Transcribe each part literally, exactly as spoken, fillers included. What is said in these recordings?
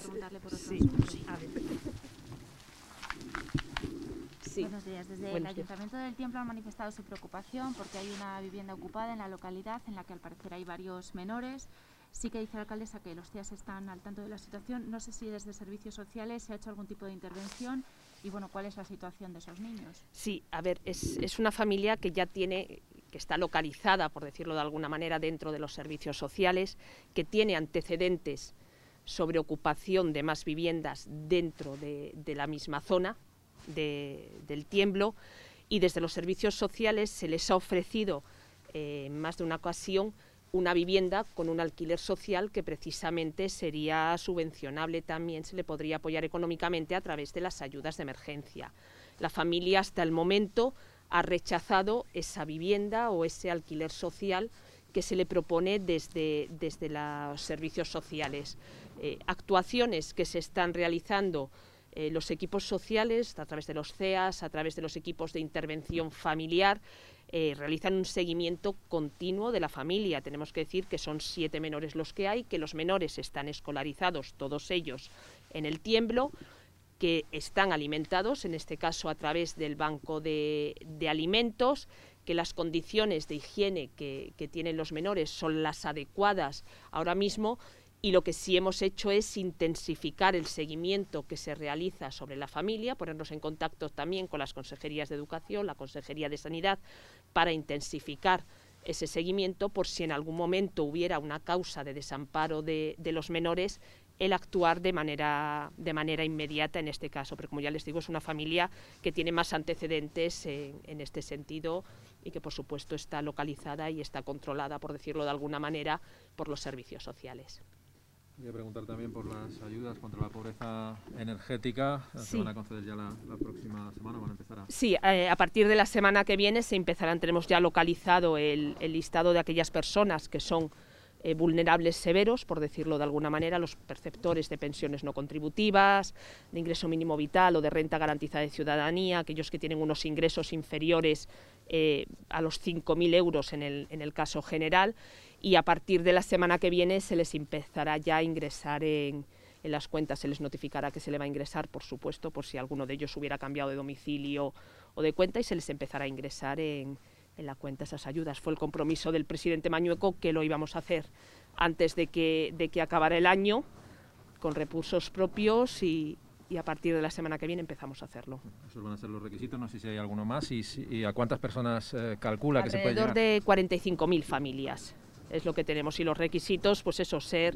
preguntarle por otro Sí, asunto. sí, a ver. Sí. Buenos días. Desde Buenos el días. Ayuntamiento del Tiemblo han manifestado su preocupación porque hay una vivienda ocupada en la localidad en la que al parecer hay varios menores. Sí que dice la alcaldesa que los C I A S están al tanto de la situación. No sé si desde Servicios Sociales se ha hecho algún tipo de intervención y, bueno, ¿cuál es la situación de esos niños? Sí, a ver, es, es una familia que ya tiene, que está localizada, por decirlo de alguna manera, dentro de los servicios sociales, que tiene antecedentes sobre ocupación de más viviendas dentro de, de la misma zona de, del Tiemblo, y desde los servicios sociales se les ha ofrecido eh, en más de una ocasión una vivienda con un alquiler social que precisamente sería subvencionable también, se le podría apoyar económicamente a través de las ayudas de emergencia. La familia hasta el momento ha rechazado esa vivienda o ese alquiler social que se le propone desde, desde los servicios sociales. Eh, actuaciones que se están realizando eh, los equipos sociales a través de los C E A S, a través de los equipos de intervención familiar, Eh, realizan un seguimiento continuo de la familia. Tenemos que decir que son siete menores los que hay, que los menores están escolarizados, todos ellos, en el Tiemblo, que están alimentados, en este caso a través del banco de, de alimentos, que las condiciones de higiene que, que tienen los menores son las adecuadas ahora mismo, y lo que sí hemos hecho es intensificar el seguimiento que se realiza sobre la familia, ponernos en contacto también con las consejerías de Educación, la Consejería de Sanidad, para intensificar ese seguimiento por si en algún momento hubiera una causa de desamparo de, de los menores, el actuar de manera, de manera inmediata en este caso. Pero como ya les digo, es una familia que tiene más antecedentes en, en este sentido y que por supuesto está localizada y está controlada, por decirlo de alguna manera, por los servicios sociales. Voy a preguntar también por las ayudas contra la pobreza energética. Sí. ¿Se van a conceder ya la, la próxima semana? ¿Van a empezar a...? Sí, eh, a partir de la semana que viene se empezarán, tenemos ya localizado el, el listado de aquellas personas que son eh, vulnerables severos, por decirlo de alguna manera, los perceptores de pensiones no contributivas, de ingreso mínimo vital o de renta garantizada de ciudadanía, aquellos que tienen unos ingresos inferiores eh, a los cinco mil euros en el, en el caso general, y a partir de la semana que viene se les empezará ya a ingresar en, en las cuentas, se les notificará que se le va a ingresar, por supuesto, por si alguno de ellos hubiera cambiado de domicilio o de cuenta, y se les empezará a ingresar en, en la cuenta esas ayudas. Fue el compromiso del presidente Mañueco que lo íbamos a hacer antes de que, de que acabara el año, con recursos propios, y, y a partir de la semana que viene empezamos a hacerlo. Esos van a ser los requisitos, no sé si hay alguno más, y, y a cuántas personas eh, calcula que se puede llegar. Alrededor de cuarenta y cinco mil familias es lo que tenemos, y los requisitos, pues eso, ser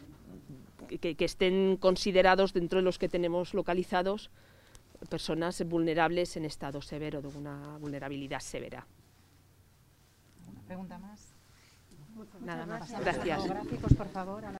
que, que estén considerados dentro de los que tenemos localizados personas vulnerables en estado severo, de una vulnerabilidad severa. ¿Una pregunta más? Nada más. Gracias. Gracias. Gráficos, por favor.